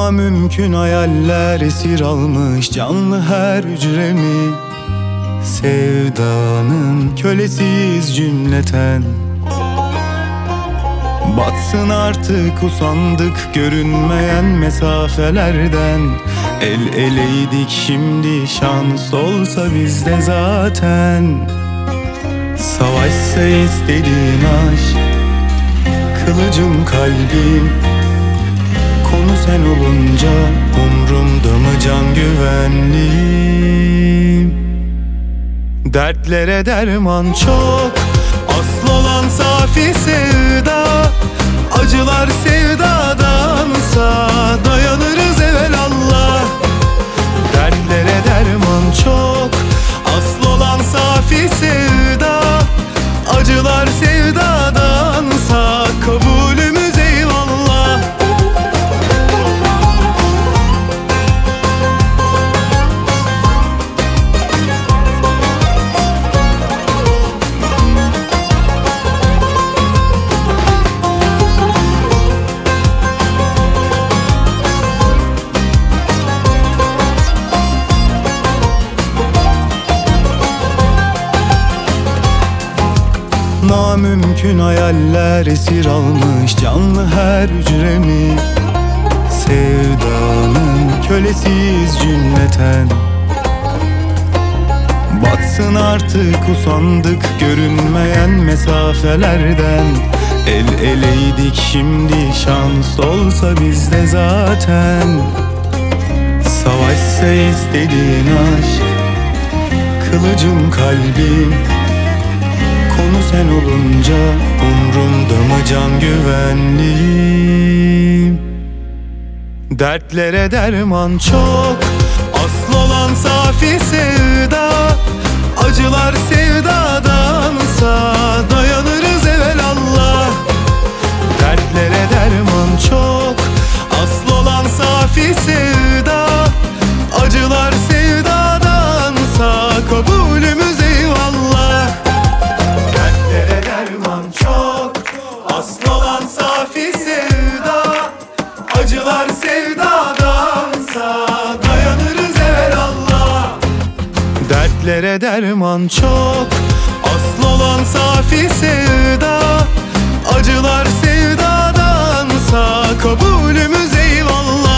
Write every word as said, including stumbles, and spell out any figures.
Namümkün hayaller esir almış canlı her hücremi. Sevdanın kölesiyiz cümleten. Batsın artık usandık görünmeyen mesafelerden. El eleydik şimdi şans olsa bizde zaten. Savaşsa istediğin aşk, kılıcım kalbim. Konu sen olunca umrumda mı can güvenliğim? Dertlere derman çok, asıl olan safi sevda. Acılar sevdadansa dayanırız evelallah. Dertlere derman çok, asıl olan safi sevda. Acılar sevdadansa kabulümüz eyvallah. Namümkün hayaller esir almış canlı her hücremi. Sevdanın kölesiyiz cümleten. Batsın artık usandık görünmeyen mesafelerden. El eleydik şimdi şans olsa bizde zaten. Savaşsa istediğin aşk, kılıcım kalbim. Konu sen olunca umrumda mı can güvenliğim? Dertlere derman çok, asıl olan safi sevda. Acılar sevdadansa dayanırız evelallah. Dertlere derman çok, asıl olan safi sevda. Acılar sevdadansa kabulümüz eyvallah. Dertlere derman çok, asıl olan safi sevda. Acılar sevdadansa dayanırız evelallah. Dertlere derman çok, asıl olan safi sevda. Acılar sevdadansa kabulümüz eyvallah.